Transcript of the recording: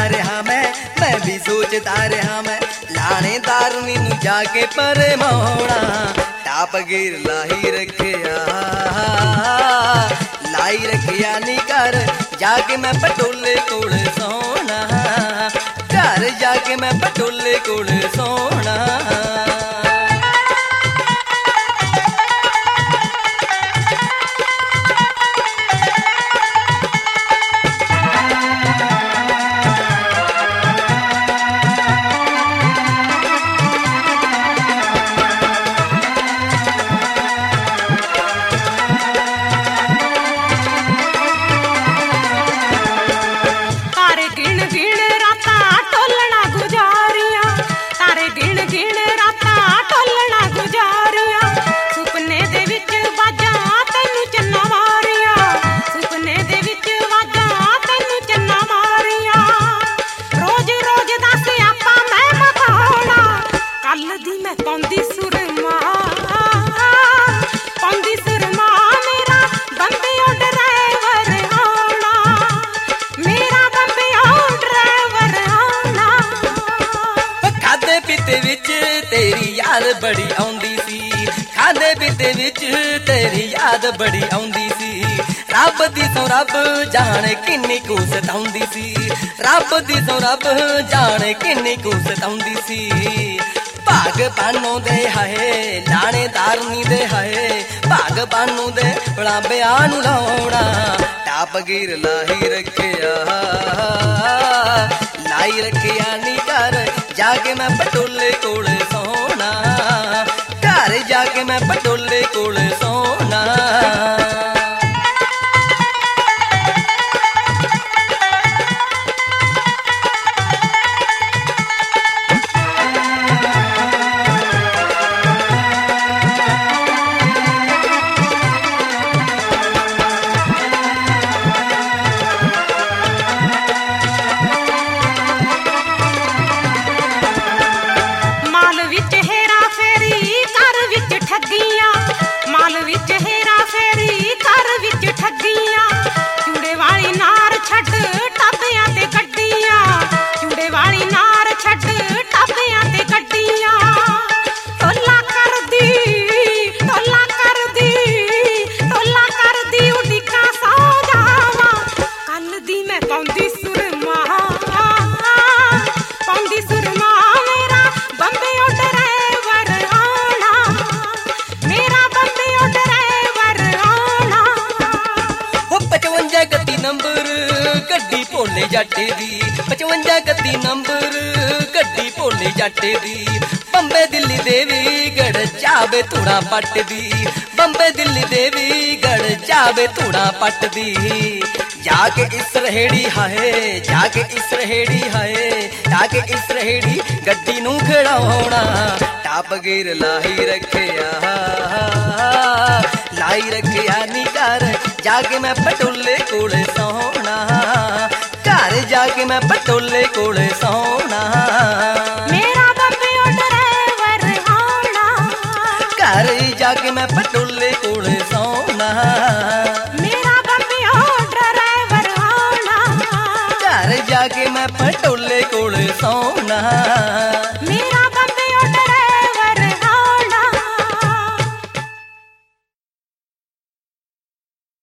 रहा मैं भी सोचता रहा मैं लाणेदार नीनू जाके परमाणा टाप गिर लाई रखिया नी कर जाके मैं पटोले कोल सोना घर जाके मैं पटोले कोल सोना। तेरी याद बड़ी आउंदी सी खाने पीते विच तेरी याद बड़ी आउंदी सी रब दी सौ रब जाने किन्नी कू सताउंदी सी रब दी सौ रब जाने किन्नी कू सताउंदी सी भाग बानों दे हाए लाणेदार नी दे हाए भाग बानों दे बड़ा बयान लाउणा टाप गिर लाई रखिया नी कर जाके मैं पटोले कोल सोना घर जाके मैं पटोले कोल सोना। भोले जाटे दी 55 31 नंबर गड्डी भोले जाटे दी बंबे दिल्ली देवी गढ़ चावे तूड़ा पट दी बंबे दिल्ली देवी गढ़ चावे तूड़ा पट दी जाके इस रहेड़ी हाए जाके इस रहेड़ी हाए जाके इस रहेड़ी गड्डी नू खड़ाउणा टाप गिर लाई रखिया नी कर जाके मैं पटोले कोल सोना घर जाके मैं पटोले कोल सोना मेरा बंबियो ड्राइवर होना घर जाके मैं पटोले कोल सोना मेरा बंबियो ड्राइवर होना घर जाके मैं पटोले कोल सोना।